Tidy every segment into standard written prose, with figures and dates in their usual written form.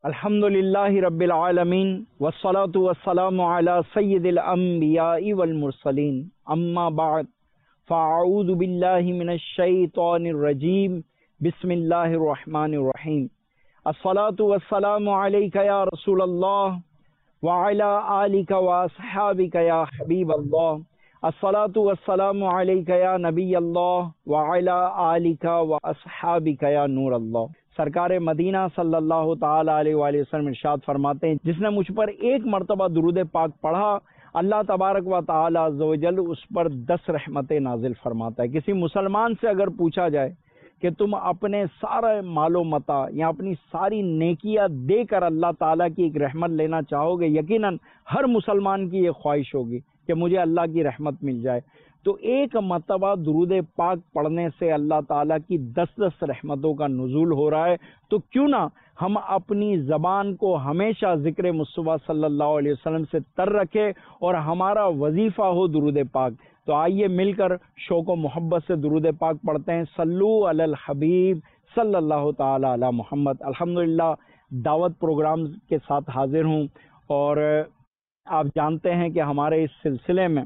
الحمدللہ رب العالمین والصلاة والسلام علی سید الانبیاء والمرسلین اما بعد فاعوذ باللہ من الشیطان الرجیم بسم اللہ الرحمن الرحیم الصلاة والسلام علیک یا رسول اللہ وعلی آلک واصحابک یا حبیب اللہ الصلاة والسلام علیک یا نبی اللہ وعلی آلک واصحابک یا نور اللہ۔ سرکار مدینہ صلی اللہ تعالی علیہ وآلہ وسلم ارشاد فرماتے ہیں، جس نے مجھ پر ایک مرتبہ درود پاک پڑھا اللہ تبارک و تعالی عز و جل اس پر 10 رحمتیں نازل فرماتا ہے۔ کسی مسلمان سے اگر پوچھا جائے کہ تم اپنے سارا مال و متاع یا اپنی ساری نیکیاں دے کر اللہ تعالیٰ کی ایک رحمت لینا چاہو گے، یقیناً ہر مسلمان کی یہ خواہش ہوگی کہ مجھے اللہ کی رحمت مل جائے۔ تو ایک مرتبہ درود پاک پڑھنے سے اللہ تعالیٰ کی 10 رحمتوں کا نزول ہو رہا ہے، تو کیوں نہ ہم اپنی زبان کو ہمیشہ ذکر مصطفیٰ صلی اللہ علیہ وسلم سے تر رکھے اور ہمارا وظیفہ ہو درود پاک۔ تو آئیے مل کر شوق و محبت سے درود پاک پڑھتے ہیں۔ صلو علی الحبیب صلی اللہ تعالی علی محمد۔ الحمدللہ دعوت پروگرام کے ساتھ حاضر ہوں، اور آپ جانتے ہیں کہ ہمارے اس سلسلے میں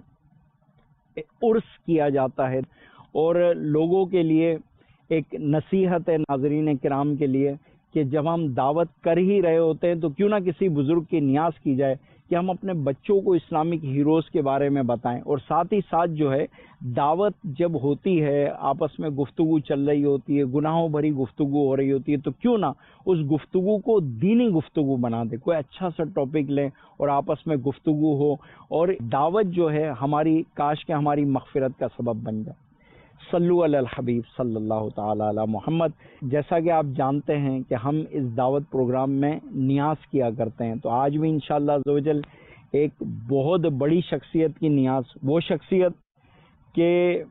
عرس کیا جاتا ہے، اور لوگوں کے لیے ایک نصیحت ہے ناظرین کرام کے لیے کہ جب ہم دعوت کر ہی رہے ہوتے ہیں تو کیوں نہ کسی بزرگ کی نیاز کی جائے کہ ہم اپنے بچوں کو اسلامک ہیروز کے بارے میں بتائیں، اور ساتھ ہی ساتھ جو ہے دعوت جب ہوتی ہے آپس میں گفتگو چل رہی ہوتی ہے، گناہوں بھری گفتگو ہو رہی ہوتی ہے، تو کیوں نہ اس گفتگو کو دینی گفتگو بنا دے، کوئی اچھا سا ٹاپک لیں اور آپس میں گفتگو ہو، اور دعوت جو ہے ہماری کاش کہ ہماری مغفرت کا سبب بن جائے۔ صلو علی الحبیب صلی اللہ تعالی علی محمد۔ جیسا کہ آپ جانتے ہیں کہ ہم اس دعوت پروگرام میں نیاز کیا کرتے ہیں، تو آج بھی انشاءاللہ عز و جل ایک بہت بڑی شخصیت کی نیاز، وہ شخصیت کہ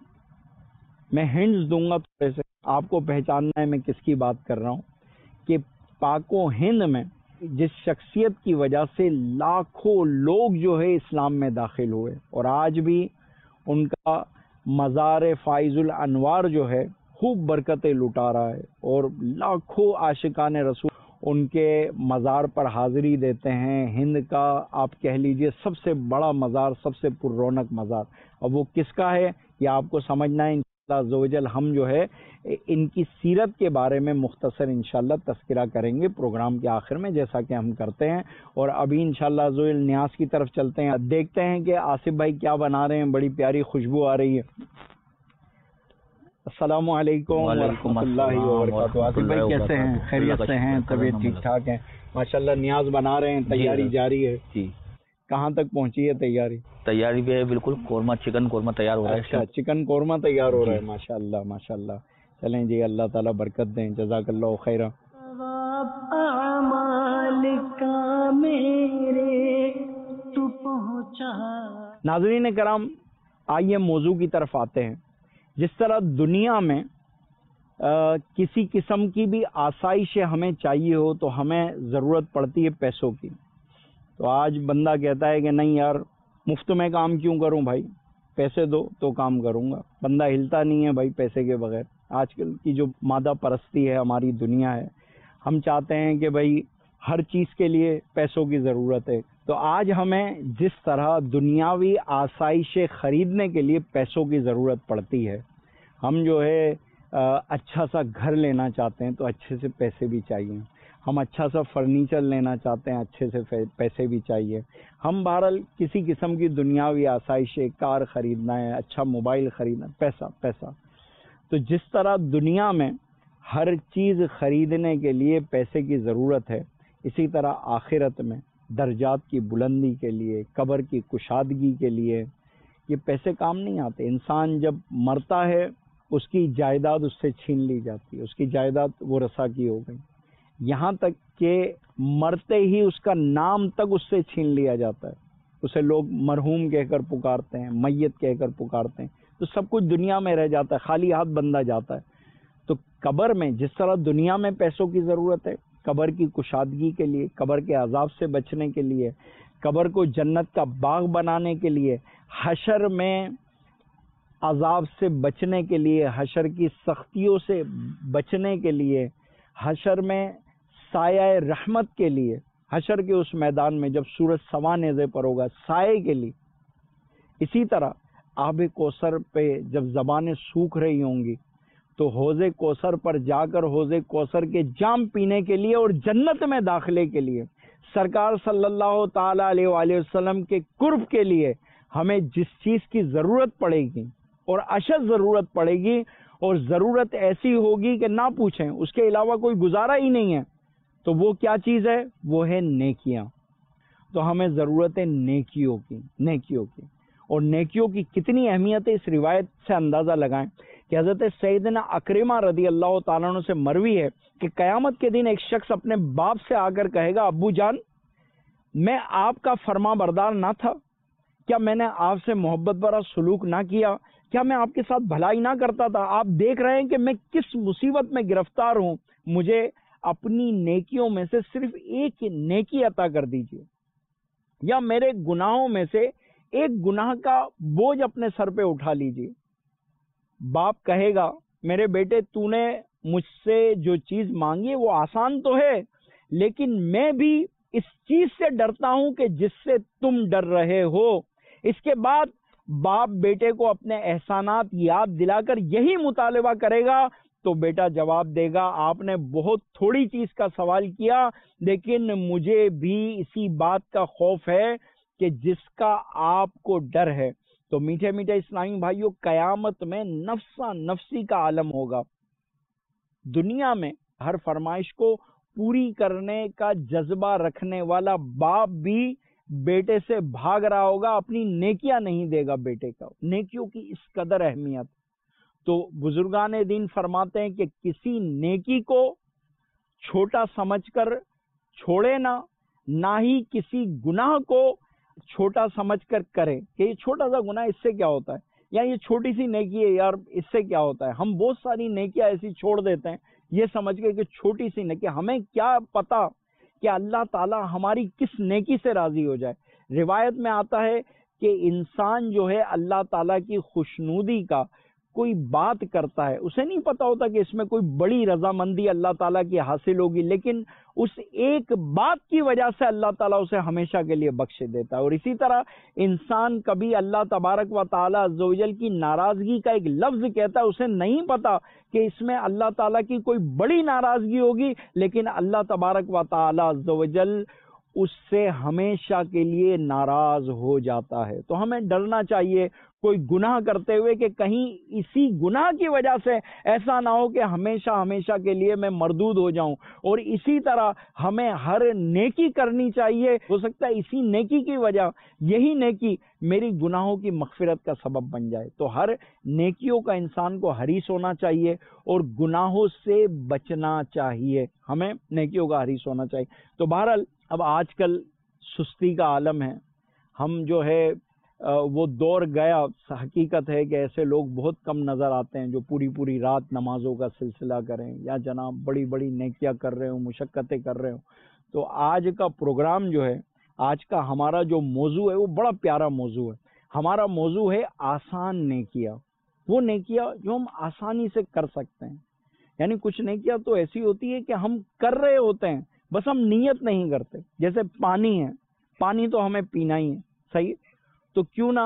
میں ہنٹس دوں گا تھوڑے سے، آپ کو پہچاننا ہے میں کس کی بات کر رہا ہوں، کہ پاک و ہند میں جس شخصیت کی وجہ سے لاکھوں لوگ جو ہے اسلام میں داخل ہوئے، اور آج بھی ان کا مزار فائز الانوار جو ہے خوب برکتیں لٹا رہا ہے، اور لاکھوں عاشقان رسول ان کے مزار پر حاضری دیتے ہیں۔ ہند کا آپ کہہ لیجئے سب سے بڑا مزار، سب سے پر رونق مزار، اور وہ کس کا ہے یہ آپ کو سمجھنا ہے۔ انشاءاللہ عز و جل ہم جو ہے ان کی سیرت کے بارے میں مختصر انشاءاللہ تذکرہ کریں گے پروگرام کے آخر میں، جیسا کہ ہم کرتے ہیں۔ اور ابھی انشاءاللہ عز و جل نیاز کی طرف چلتے ہیں، دیکھتے ہیں کہ آصف بھائی کیا بنا رہے ہیں، بڑی پیاری خوشبو آ رہی ہے۔ السلام علیکم ورحمۃ اللہ وبرکاتہ۔ آصف بھائی کیسے ہیں؟ خیریت سے ہیں؟ طبیعت ٹھیک ٹھاک ہے؟ ماشاءاللہ نیاز بنا رہے ہیں، تیاری جاری ہے جی۔ کہاں تک پہنچی ہے تیاری؟ تیاری بھی ہے بالکل، قورمہ چکن قورمہ تیار ہو رہا ہے۔ اچھا، چکن قورمہ تیار ہو رہا ہے، ماشاءاللہ ماشاءاللہ۔ چلیں جی، اللہ تعالیٰ برکت دیں، جزاک اللہ خیرہ۔ ناظرین کرام، آئیے موضوع کی طرف آتے ہیں۔ جس طرح دنیا میں کسی قسم کی بھی آسائش ہمیں چاہیے ہو تو ہمیں ضرورت پڑتی ہے پیسوں کی، تو آج بندہ کہتا ہے کہ نہیں یار مفت میں کام کیوں کروں بھائی، پیسے دو تو کام کروں گا، بندہ ہلتا نہیں ہے بھائی پیسے کے بغیر۔ آج کل کی جو مادہ پرستی ہے ہماری دنیا ہے، ہم چاہتے ہیں کہ بھائی ہر چیز کے لیے پیسوں کی ضرورت ہے، تو آج ہمیں جس طرح دنیاوی آسائشیں خریدنے کے لیے پیسوں کی ضرورت پڑتی ہے، ہم جو ہے اچھا سا گھر لینا چاہتے ہیں تو اچھے سے پیسے بھی چاہیے، ہم اچھا سا فرنیچر لینا چاہتے ہیں اچھے سے پیسے بھی چاہیے، ہم بہرحال کسی قسم کی دنیاوی آسائشیں، کار خریدنا ہے، اچھا موبائل خریدنا، پیسہ پیسہ۔ تو جس طرح دنیا میں ہر چیز خریدنے کے لیے پیسے کی ضرورت ہے، اسی طرح آخرت میں درجات کی بلندی کے لیے، قبر کی کشادگی کے لیے یہ پیسے کام نہیں آتے۔ انسان جب مرتا ہے اس کی جائیداد اس سے چھین لی جاتی ہے، اس کی جائیداد وہ رسا کی ہو گئی، یہاں تک کہ مرتے ہی اس کا نام تک اس سے چھین لیا جاتا ہے، اسے لوگ مرحوم کہہ کر پکارتے ہیں، میت کہہ کر پکارتے ہیں، تو سب کچھ دنیا میں رہ جاتا ہے، خالی ہاتھ بندہ جاتا ہے۔ تو قبر میں جس طرح دنیا میں پیسوں کی ضرورت ہے، قبر کی کشادگی کے لیے، قبر کے عذاب سے بچنے کے لیے، قبر کو جنت کا باغ بنانے کے لیے، حشر میں عذاب سے بچنے کے لیے، حشر کی سختیوں سے بچنے کے لیے، حشر میں سایہ رحمت کے لیے حشر کے اس میدان میں جب سورج سوا نیزے پر ہوگا سائے کے لیے، اسی طرح آب کوثر پہ جب زبانیں سوکھ رہی ہوں گی تو حوض کوثر پر جا کر حوض کوثر کے جام پینے کے لیے اور جنت میں داخلے کے لیے، سرکار صلی اللہ تعالی علیہ وآلہ وسلم کے قرب کے لیے ہمیں جس چیز کی ضرورت پڑے گی اور اشد ضرورت پڑے گی، اور ضرورت ایسی ہوگی کہ نہ پوچھیں، اس کے علاوہ کوئی گزارا ہی نہیں ہے، تو وہ کیا چیز ہے؟ وہ ہے نیکیاں۔ تو ہمیں ضرورت ہے نیکیوں کی اور نیکیوں کی کتنی اہمیت ہے اس روایت سے اندازہ لگائیں کہ حضرت سیدنا اکرمہ رضی اللہ تعالیٰ عنہ سے مروی ہے کہ قیامت کے دن ایک شخص اپنے باپ سے آ کر کہے گا، ابو جان میں آپ کا فرما بردار نہ تھا؟ کیا میں نے آپ سے محبت بھرا سلوک نہ کیا؟ کیا میں آپ کے ساتھ بھلائی نہ کرتا تھا؟ آپ دیکھ رہے ہیں کہ میں کس مصیبت میں گرفتار ہوں، مجھے اپنی نیکیوں میں سے صرف ایک نیکی عطا کر دیجیے، یا میرے گناہوں میں سے ایک گناہ کا بوجھ اپنے سر پہ اٹھا لیجیے۔ باپ کہے گا، میرے بیٹے تو نے مجھ سے جو چیز مانگی ہے وہ آسان تو ہے، لیکن میں بھی اس چیز سے ڈرتا ہوں کہ جس سے تم ڈر رہے ہو۔ اس کے بعد باپ بیٹے کو اپنے احسانات یاد دلا کر یہی مطالبہ کرے گا تو بیٹا جواب دے گا، آپ نے بہت تھوڑی چیز کا سوال کیا، لیکن مجھے بھی اسی بات کا خوف ہے کہ جس کا آپ کو ڈر ہے۔ تو میٹھے میٹھے اسلامی بھائیوں، قیامت میں نفسا نفسی کا عالم ہوگا۔ دنیا میں ہر فرمائش کو پوری کرنے کا جذبہ رکھنے والا باپ بھی بیٹے سے بھاگ رہا ہوگا، اپنی نیکیاں نہیں دے گا بیٹے کا۔ نیکیوں کی اس قدر اہمیت، تو بزرگان دین فرماتے ہیں کہ کسی نیکی کو چھوٹا سمجھ کر چھوڑے نہ ہی کسی گناہ کو چھوٹا سمجھ کر کرے کہ یہ چھوٹا سا گناہ، اس سے کیا ہوتا ہے، یا یہ چھوٹی سی نیکی ہے یار، اس سے کیا ہوتا ہے۔ ہم بہت ساری نیکیاں ایسی چھوڑ دیتے ہیں یہ سمجھ کے کہ چھوٹی سی نیکی، ہمیں کیا پتا کہ اللہ تعالی ہماری کس نیکی سے راضی ہو جائے۔ روایت میں آتا ہے کہ انسان جو ہے اللہ تعالیٰ کی خوشنودی کا کوئی بات کرتا ہے، اسے نہیں پتا ہوتا کہ اس میں کوئی بڑی رضامندی اللہ تعالیٰ کی حاصل ہوگی، لیکن اس ایک بات کی وجہ سے اللہ تعالیٰ اسے ہمیشہ کے لیے بخش دیتا ہے۔ اور اسی طرح انسان کبھی اللہ تبارک و تعالیٰ عز و جل کی ناراضگی کا ایک لفظ کہتا ہے، اسے نہیں پتا کہ اس میں اللہ تعالیٰ کی کوئی بڑی ناراضگی ہوگی، لیکن اللہ تبارک و تعالیٰ عز و جل اس سے ہمیشہ کے لیے ناراض ہو جاتا ہے۔ تو ہمیں ڈرنا چاہیے کوئی گناہ کرتے ہوئے کہ کہیں اسی گناہ کی وجہ سے ایسا نہ ہو کہ ہمیشہ کے لیے میں مردود ہو جاؤں۔ اور اسی طرح ہمیں ہر نیکی کرنی چاہیے، ہو سکتا ہے اسی نیکی کی وجہ، یہی نیکی میری گناہوں کی مغفرت کا سبب بن جائے۔ تو ہر نیکیوں کا انسان کو حریص ہونا چاہیے اور گناہوں سے بچنا چاہیے، ہمیں نیکیوں کا حریص ہونا چاہیے۔ تو بہرحال اب آج کل سستی کا عالم ہے، ہم جو ہے وہ دور گیا۔ حقیقت ہے کہ ایسے لوگ بہت کم نظر آتے ہیں جو پوری رات نمازوں کا سلسلہ کریں یا جناب بڑی نیکیاں کر رہے ہوں، مشقتیں کر رہے ہوں۔ تو آج کا پروگرام جو ہے، آج کا ہمارا جو موضوع ہے وہ بڑا پیارا موضوع ہے۔ ہمارا موضوع ہے آسان نیکیاں، وہ نیکیاں جو ہم آسانی سے کر سکتے ہیں۔ یعنی کچھ نیکیاں تو ایسی ہوتی ہے کہ ہم کر رہے ہوتے ہیں، بس ہم نیت نہیں کرتے۔ جیسے پانی ہے، پانی تو ہمیں پینا ہی ہے، صحیح؟ تو کیوں نہ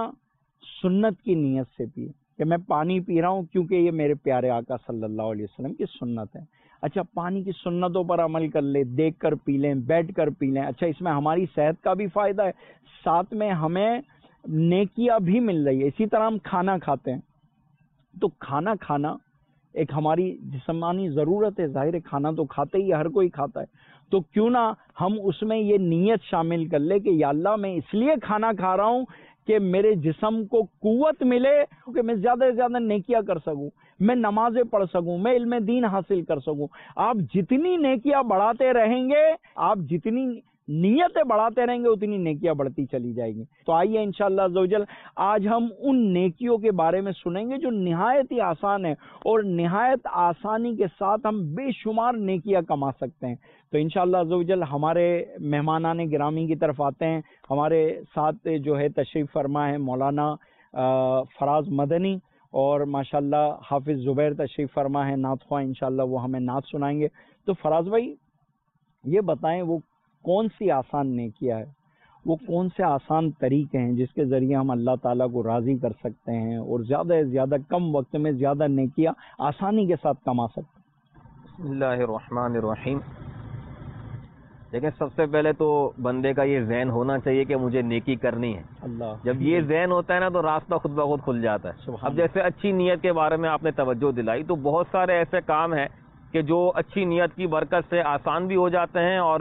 سنت کی نیت سے پیے کہ میں پانی پی رہا ہوں کیونکہ یہ میرے پیارے آقا صلی اللہ علیہ وسلم کی سنت ہے۔ اچھا، پانی کی سنتوں پر عمل کر لیں، دیکھ کر پی لیں، بیٹھ کر پی لیں۔ اچھا، اس میں ہماری صحت کا بھی فائدہ ہے، ساتھ میں ہمیں نیکیاں بھی مل رہی ہے۔ اسی طرح ہم کھانا کھاتے ہیں، تو کھانا کھانا ایک ہماری جسمانی ضرورت ہے، ظاہر ہے کھانا تو کھاتے ہی، ہر کوئی کھاتا ہے۔ تو کیوں نہ ہم اس میں یہ نیت شامل کر لیں کہ یا اللہ میں اس لیے کھانا کھا رہا ہوں کہ میرے جسم کو قوت ملے کہ میں زیادہ سے زیادہ نیکیاں کر سکوں، میں نمازیں پڑھ سکوں، میں علم دین حاصل کر سکوں۔ آپ جتنی نیکیاں بڑھاتے رہیں گے، آپ جتنی نیتیں بڑھاتے رہیں گے، اتنی نیکیاں بڑھتی چلی جائیں گی۔ تو آئیے انشاءاللہ عز و جل آج ہم ان نیکیوں کے بارے میں سنیں گے جو نہایت ہی آسان ہے، اور نہایت آسانی کے ساتھ ہم بے شمار نیکیاں کما سکتے ہیں۔ تو انشاءاللہ عز و جل ہمارے مہمانان گرامی کی طرف آتے ہیں۔ ہمارے ساتھ جو ہے تشریف فرما ہے مولانا فراز مدنی، اور ماشاءاللہ حافظ زبیر تشریف فرما ہے نعت خواہ، انشاءاللہ وہ ہمیں نعت سنائیں گے۔ تو فراز بھائی یہ بتائیں وہ کون سی آسان نیکیاں ہے، وہ کون سے آسان طریقے ہیں جس کے ذریعے ہم اللہ تعالیٰ کو راضی کر سکتے ہیں اور زیادہ سے زیادہ کم وقت میں زیادہ نیکیاں آسانی کے ساتھ کما سکتے ہیں؟ بسم اللہ الرحمن الرحیم. دیکھیں، سب سے پہلے تو بندے کا یہ ذہن ہونا چاہیے کہ مجھے نیکی کرنی ہے. اللہ جب یہ ذہن ہوتا ہے نا تو راستہ خود بخود کھل جاتا ہے. سبحان اب جیسے اچھی نیت کے بارے میں آپ نے توجہ دلائی، تو بہت سارے ایسے کام ہیں کہ جو اچھی نیت کی برکت سے آسان بھی ہو جاتے ہیں، اور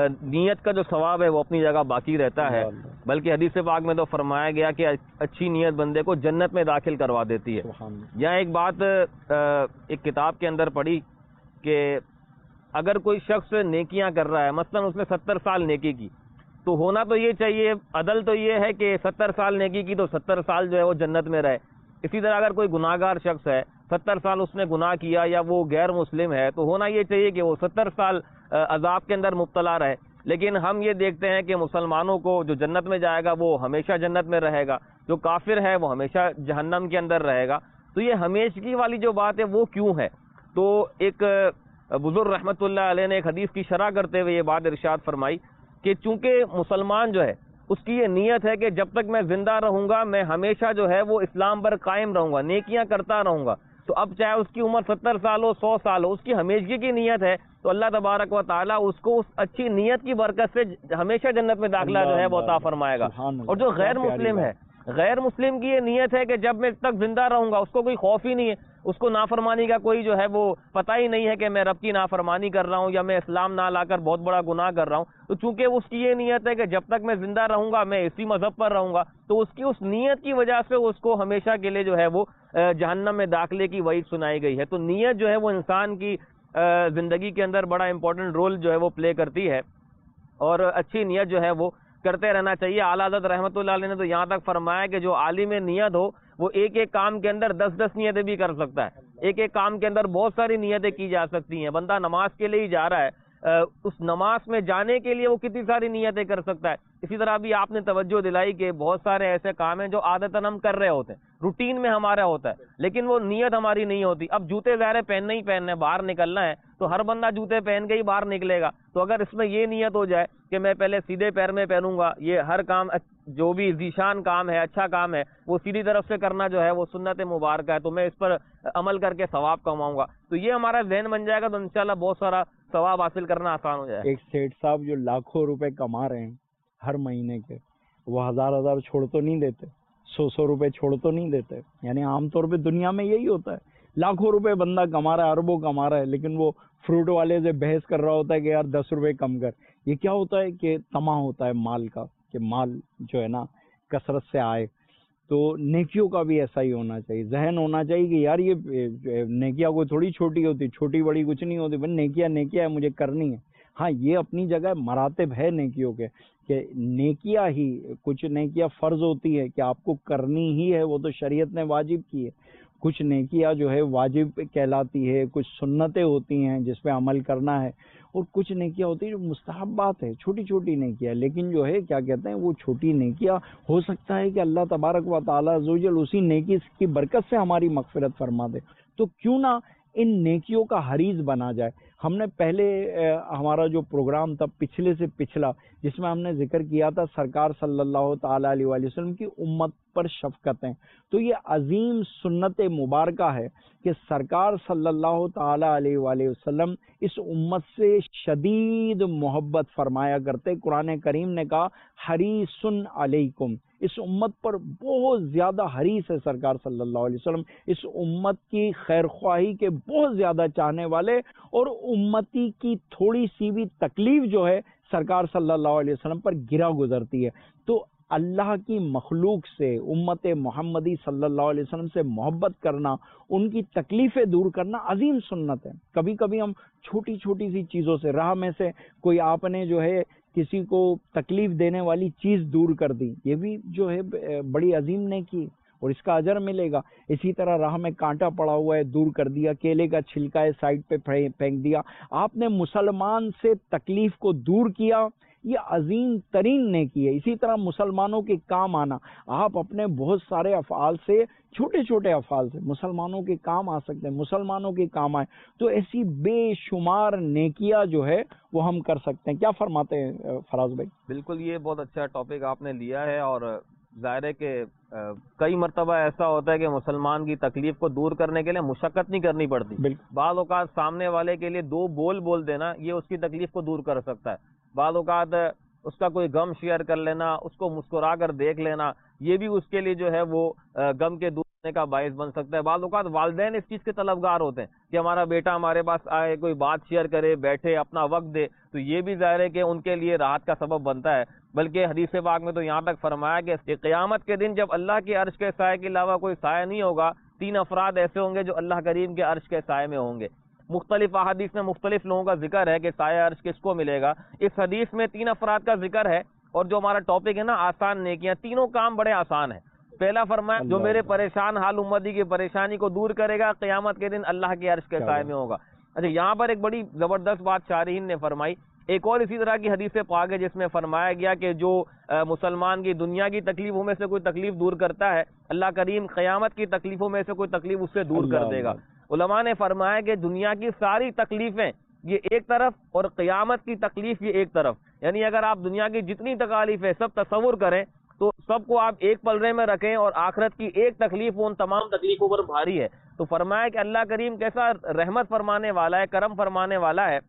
نیت کا جو ثواب ہے وہ اپنی جگہ باقی رہتا ہے. بلکہ حدیث پاک میں تو فرمایا گیا کہ اچھی نیت بندے کو جنت میں داخل کروا دیتی ہے. یہاں ایک بات ایک کتاب کے اندر پڑھی کہ اگر کوئی شخص نیکیاں کر رہا ہے، مثلا اس نے 70 سال نیکی کی، تو ہونا تو یہ چاہیے، عدل تو یہ ہے کہ 70 سال نیکی کی تو 70 سال جو ہے وہ جنت میں رہے. اسی طرح اگر کوئی گناہ گار شخص ہے، 70 سال اس نے گناہ کیا یا وہ غیر مسلم ہے، تو ہونا یہ چاہیے کہ وہ 70 سال عذاب کے اندر مبتلا رہے. لیکن ہم یہ دیکھتے ہیں کہ مسلمانوں کو جو جنت میں جائے گا وہ ہمیشہ جنت میں رہے گا، جو کافر ہے وہ ہمیشہ جہنم کے اندر رہے گا. تو یہ ہمیشگی والی جو بات ہے وہ کیوں ہے؟ تو ایک بزرگ رحمۃ اللہ علیہ نے ایک حدیث کی شرح کرتے ہوئے یہ بات ارشاد فرمائی کہ چونکہ مسلمان جو ہے اس کی یہ نیت ہے کہ جب تک میں زندہ رہوں گا میں ہمیشہ جو ہے وہ اسلام پر قائم رہوں گا، نیکیاں کرتا رہوں گا. تو اب چاہے اس کی عمر 70 سال ہو، 100 سال ہو، اس کی ہمیشگی کی نیت ہے، تو اللہ تبارک و تعالیٰ اس کو اس اچھی نیت کی برکت سے ہمیشہ جنت میں داخلہ جو ہے وہ عطا فرمائے گا. اور جو غیر مسلم ہے، غیر مسلم کی یہ نیت ہے کہ جب میں تک زندہ رہوں گا، اس کو کوئی خوف ہی نہیں ہے، اس کو نافرمانی کا کوئی جو ہے وہ پتہ ہی نہیں ہے کہ میں رب کی نافرمانی کر رہا ہوں یا میں اسلام نہ لا کر بہت بڑا گناہ کر رہا ہوں. تو چونکہ اس کی یہ نیت ہے کہ جب تک میں زندہ رہوں گا میں اسی مذہب پر رہوں گا، تو اس کی اس نیت کی وجہ سے اس کو ہمیشہ کے لیے جو ہے وہ جہنم میں داخلے کی وعید سنائی گئی ہے. تو نیت جو ہے وہ انسان کی زندگی کے اندر بڑا امپورٹنٹ رول جو ہے وہ پلے کرتی ہے، اور اچھی نیت جو ہے وہ کرتے رہنا چاہیے. اعلیٰ حضرت رحمۃ اللہ علیہ نے تو یہاں تک فرمایا کہ جو عالم نیت ہو وہ ایک ایک کام کے اندر 10 نیتیں بھی کر سکتا ہے. ایک ایک کام کے اندر بہت ساری نیتیں کی جا سکتی ہیں. بندہ نماز کے لیے ہی جا رہا ہے، اس نماز میں جانے کے لیے وہ کتنی ساری نیتیں کر سکتا ہے. اسی طرح بھی آپ نے توجہ دلائی کہ بہت سارے ایسے کام ہیں جو عادتاً ہم کر رہے ہوتے ہیں، روٹین میں ہمارا ہوتا ہے، لیکن وہ نیت ہماری نہیں ہوتی. اب جوتے ظاہر پہننے ہی پہننے، باہر نکلنا ہے تو ہر بندہ جوتے پہن کے ہی باہر نکلے گا. تو اگر اس میں یہ نیت ہو جائے کہ میں پہلے سیدھے پیر میں پہنوں گا، یہ ہر کام جو بھی ذیشان کام ہے، اچھا کام ہے، وہ سیدھی طرف سے کرنا جو ہے وہ سنت مبارکہ ہے، تو میں اس پر عمل کر کے ثواب کماؤں گا. تو یہ ہمارا ذہن بن جائے گا تو انشاءاللہ بہت سارا ثواب حاصل کرنا آسان ہو جائے. ایک سیٹھ صاحب جو لاکھوں روپے کما رہے ہیں ہر مہینے کے، وہ ہزار چھوڑ تو نہیں دیتے، 100 روپے چھوڑ تو نہیں دیتے. یعنی عام طور پہ دنیا میں یہی ہوتا ہے، لاکھوں روپے بندہ کما رہا ہے، اربوں کما رہا ہے، لیکن وہ فروٹ والے سے بحث کر رہا ہوتا ہے کہ یار 10 روپے کم کر. یہ کیا ہوتا ہے کہ طمع ہوتا ہے مال کا، کہ مال جو ہے نا کثرت سے آئے. تو نیکیوں کا بھی ایسا ہی ہونا چاہیے، ذہن ہونا چاہیے کہ یار یہ نیکیاں کوئی تھوڑی چھوٹی ہوتی، چھوٹی بڑی کچھ نہیں ہوتی، بس نیکیاں ہے، مجھے کرنی ہے. ہاں یہ اپنی جگہ مراتب ہے نیکیوں کے، کہ نیکیاں ہی کچھ نیکیاں فرض ہوتی ہے کہ آپ کو کرنی ہی ہے، وہ تو شریعت نے واجب کی ہے. کچھ نیکیاں جو ہے واجب کہلاتی ہے، کچھ سنتیں ہوتی ہیں جس پہ عمل کرنا ہے، اور کچھ نیکیاں ہوتی ہیں جو مستحبات ہے، چھوٹی چھوٹی نیکیاں. لیکن جو ہے کیا کہتے ہیں وہ چھوٹی نیکیاں ہو سکتا ہے کہ اللہ تبارک و تعالیٰ عز و جل اسی نیکی کی برکت سے ہماری مغفرت فرما دے. تو کیوں نہ ان نیکیوں کا حریص بنا جائے. ہم نے پہلے ہمارا جو پروگرام تھا پچھلے سے پچھلا، جس میں ہم نے ذکر کیا تھا سرکار صلی اللہ تعالیٰ علیہ وآلہ وسلم کی امت پر شفقتیں. تو یہ عظیم سنت مبارکہ ہے کہ سرکار صلی اللہ تعالیٰ علیہ وآلہ وسلم اس امت سے شدید محبت فرمایا کرتے. قرآن کریم نے کہا حریص علیکم، اس امت پر بہت زیادہ حریص ہے سرکار صلی اللہ علیہ وسلم، اس امت کی خیر خواہی کے بہت زیادہ چاہنے والے. اور امتی کی تھوڑی سی بھی تکلیف جو ہے سرکار صلی اللہ علیہ وسلم پر گرا گزرتی ہے. تو اللہ کی مخلوق سے، امت محمدی صلی اللہ علیہ وسلم سے محبت کرنا، ان کی تکلیفیں دور کرنا عظیم سنت ہے. کبھی کبھی ہم چھوٹی چھوٹی سی چیزوں سے، راہ میں سے کوئی آپ نے جو ہے کسی کو تکلیف دینے والی چیز دور کر دی، یہ بھی جو ہے بڑی عظیم نیکی اور اس کا اجر ملے گا. اسی طرح راہ میں کانٹا پڑا ہوا ہے دور کر دیا، کیلے کا چھلکا ہے سائڈ پہ پھینک دیا، آپ نے مسلمان سے تکلیف کو دور کیا، یہ عظیم ترین نیکی ہے۔ اسی طرح مسلمانوں کے کام آنا، آپ اپنے بہت سارے افعال سے، چھوٹے چھوٹے افعال سے مسلمانوں کے کام آ سکتے ہیں، مسلمانوں کے کام آئے تو ایسی بے شمار نیکیاں جو ہے وہ ہم کر سکتے ہیں۔ کیا فرماتے ہیں فراز بھائی؟ بالکل، یہ بہت اچھا ٹاپک آپ نے لیا ہے، اور ظاہر ہے کہ کئی مرتبہ ایسا ہوتا ہے کہ مسلمان کی تکلیف کو دور کرنے کے لیے مشقت نہیں کرنی پڑتی۔ بالکل، بعض اوقات سامنے والے کے لیے دو بول دینا یہ اس کی تکلیف کو دور کر سکتا ہے۔ بعض اوقات اس کا کوئی غم شیئر کر لینا، اس کو مسکرا کر دیکھ لینا، یہ بھی اس کے لیے جو ہے وہ غم کے دور ہونے کا باعث بن سکتا ہے۔ بعض اوقات والدین اس چیز کے طلبگار ہوتے ہیں کہ ہمارا بیٹا ہمارے پاس آئے، کوئی بات شیئر کرے، بیٹھے، اپنا وقت دے، تو یہ بھی ظاہر ہے کہ ان کے لیے راحت کا سبب بنتا ہے۔ بلکہ حدیث پاک میں تو یہاں تک فرمایا کہ قیامت کے دن جب اللہ کے عرش کے سائے کے علاوہ کوئی سایہ نہیں ہوگا، 3 افراد ایسے ہوں گے جو اللہ کریم کے عرش کے سائے میں ہوں گے۔ مختلف احادیث میں مختلف لوگوں کا ذکر ہے کہ سایہ عرش کس کو ملے گا۔ اس حدیث میں 3 افراد کا ذکر ہے، اور جو ہمارا ٹاپک ہے نا آسان نیکیاں، تینوں کام بڑے آسان ہیں۔ پہلا فرمایا جو میرے پریشان حال امتی کی پریشانی کو دور کرے گا، قیامت کے دن اللہ کے عرش کے سائے میں ہوگا۔ اچھا، یہاں پر ایک بڑی زبردست بات شارحین نے فرمائی، ایک اور اسی طرح کی حدیث پاک ہے جس میں فرمایا گیا کہ جو مسلمان کی دنیا کی تکلیفوں میں سے کوئی تکلیف دور کرتا ہے، اللہ کریم قیامت کی تکلیفوں میں سے کوئی تکلیف اس سے دور کر دے گا۔ علماء نے فرمایا کہ دنیا کی ساری تکلیفیں یہ ایک طرف اور قیامت کی تکلیف یہ ایک طرف، یعنی اگر آپ دنیا کی جتنی تکالیف ہے سب تصور کریں تو سب کو آپ ایک پلڑے میں رکھیں، اور آخرت کی ایک تکلیف ان تمام تکلیفوں پر بھاری ہے۔ تو فرمایا کہ اللہ کریم کیسا رحمت فرمانے والا ہے، کرم فرمانے والا ہے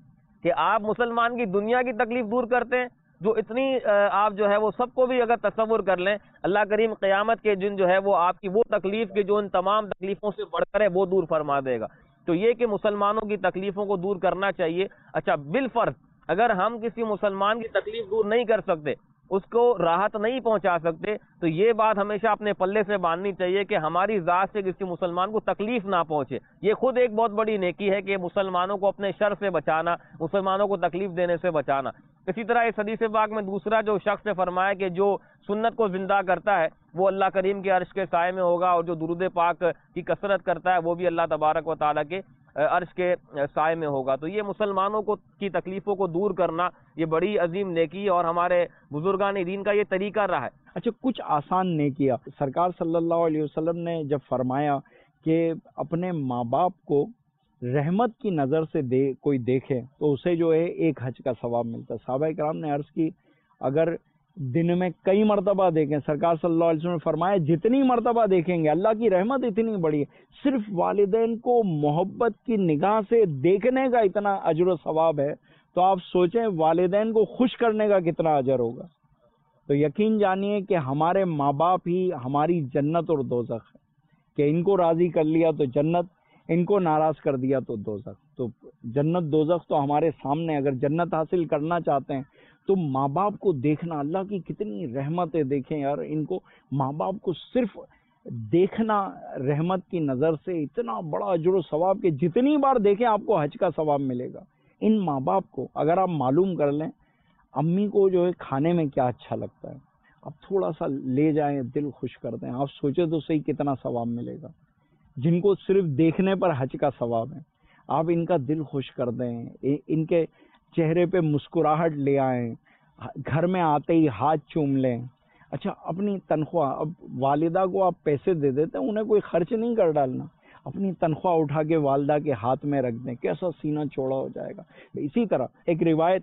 کہ آپ مسلمان کی دنیا کی تکلیف دور کرتے ہیں، جو اتنی آپ جو ہے وہ سب کو بھی اگر تصور کر لیں، اللہ کریم قیامت کے دن جو ہے وہ آپ کی وہ تکلیف کے جو ان تمام تکلیفوں سے بڑھ کر ہے وہ دور فرما دے گا۔ تو یہ کہ مسلمانوں کی تکلیفوں کو دور کرنا چاہیے۔ اچھا، بالفرض اگر ہم کسی مسلمان کی تکلیف دور نہیں کر سکتے، اس کو راحت نہیں پہنچا سکتے، تو یہ بات ہمیشہ اپنے پلے سے باندھنی چاہیے کہ ہماری ذات سے کسی مسلمان کو تکلیف نہ پہنچے۔ یہ خود ایک بہت بڑی نیکی ہے کہ مسلمانوں کو اپنے شر سے بچانا، مسلمانوں کو تکلیف دینے سے بچانا۔ اسی طرح اس حدیث پاک میں دوسرا جو شخص نے فرمایا کہ جو سنت کو زندہ کرتا ہے وہ اللہ کریم کے عرش کے سائے میں ہوگا، اور جو درود پاک کی کثرت کرتا ہے وہ بھی اللہ تبارک و تعالیٰ کے عرش کے سائے میں ہوگا۔ تو یہ مسلمانوں کو کی تکلیفوں کو دور کرنا یہ بڑی عظیم نیکی اور ہمارے بزرگان دین کا یہ طریقہ رہا ہے۔ اچھا، کچھ آسان نیکیاں سرکار صلی اللہ علیہ وسلم نے جب فرمایا کہ اپنے ماں باپ کو رحمت کی نظر سے کوئی دیکھے تو اسے جو ہے 1 حج کا ثواب ملتا ہے۔ صحابہ کرام نے عرض کی اگر دن میں کئی مرتبہ دیکھیں، سرکار صلی اللہ علیہ وسلم نے فرمایا جتنی مرتبہ دیکھیں گے، اللہ کی رحمت اتنی بڑی ہے، صرف والدین کو محبت کی نگاہ سے دیکھنے کا اتنا اجر و ثواب ہے، تو آپ سوچیں والدین کو خوش کرنے کا کتنا اجر ہوگا۔ تو یقین جانیے کہ ہمارے ماں باپ ہی ہماری جنت اور دوزخ ہے، کہ ان کو راضی کر لیا تو جنت، ان کو ناراض کر دیا تو دوزخ۔ تو جنت دوزخ تو ہمارے سامنے، اگر جنت حاصل کرنا چاہتے ہیں تو ماں باپ کو دیکھنا، اللہ کی کتنی رحمت ہے، دیکھیں یار ان کو، ماں باپ کو صرف دیکھنا رحمت کی نظر سے اتنا بڑا اجر و ثواب کہ جتنی بار دیکھیں آپ کو حج کا ثواب ملے گا۔ ان ماں باپ کو اگر آپ معلوم کر لیں، امی کو جو ہے کھانے میں کیا اچھا لگتا ہے، آپ تھوڑا سا لے جائیں، دل خوش کر دیں، آپ سوچیں تو صحیح کتنا ثواب ملے گا۔ جن کو صرف دیکھنے پر حج کا ثواب ہے، آپ ان کا دل خوش کر دیں، ان کے چہرے پہ مسکراہٹ لے آئیں، گھر میں آتے ہی ہاتھ چوم لیں۔ اچھا، اپنی تنخواہ، اب والدہ کو آپ پیسے دے دیتے ہیں، انہیں کوئی خرچ نہیں کر ڈالنا، اپنی تنخواہ اٹھا کے والدہ کے ہاتھ میں رکھ دیں، کیسا سینہ چوڑا ہو جائے گا۔ اسی طرح ایک روایت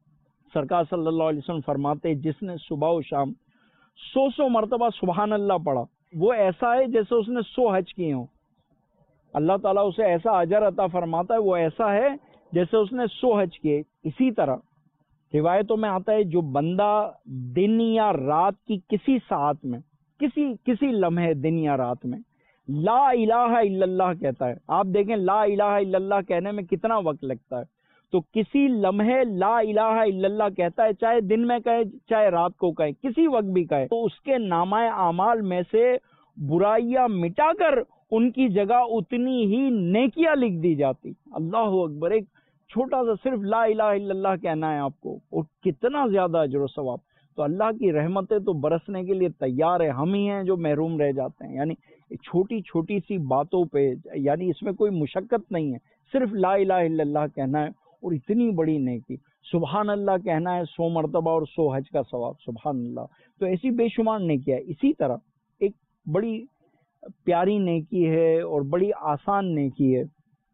سرکار صلی اللہ علیہ وسلم فرماتے جس نے صبح و شام 100 مرتبہ سبحان اللہ پڑھا، وہ ایسا ہے جیسے اس نے 100 حج کیے ہوں، اللہ تعالیٰ اسے ایسا اجر عطا فرماتا ہے، وہ ایسا ہے جیسے اس نے 100 حج کیے۔ اسی طرح روایتوں میں آتا ہے جو بندہ دن یا رات کی کسی ساعت میں، کسی لمحے دن یا رات میں لا الہ الا اللہ کہتا ہے، آپ دیکھیں لا الہ الا اللہ کہنے میں کتنا وقت لگتا ہے، تو کسی لمحے لا الہ الا اللہ کہتا ہے، چاہے دن میں کہے چاہے رات کو کہے، کسی وقت بھی کہے، تو اس کے نامہ اعمال میں سے برائیاں مٹا کر ان کی جگہ اتنی ہی نیکیاں لکھ دی جاتی۔ اللہ اکبر، ایک چھوٹا سا صرف لا الہ الا اللہ کہنا ہے آپ کو، اور کتنا زیادہ اجر و ثواب۔ تو اللہ کی رحمتیں تو برسنے کے لیے تیار ہے، ہم ہی ہیں جو محروم رہ جاتے ہیں۔ یعنی چھوٹی چھوٹی سی باتوں پہ، یعنی اس میں کوئی مشقت نہیں ہے، صرف لا الہ الا اللہ کہنا ہے، اور اتنی بڑی نیکی، سبحان اللہ کہنا ہے 100 مرتبہ اور 100 حج کا ثواب، سبحان اللہ. تو ایسی بے شمار نیکی ہے. اسی طرح ایک بڑی پیاری نیکی ہے اور بڑی آسان نیکی ہے،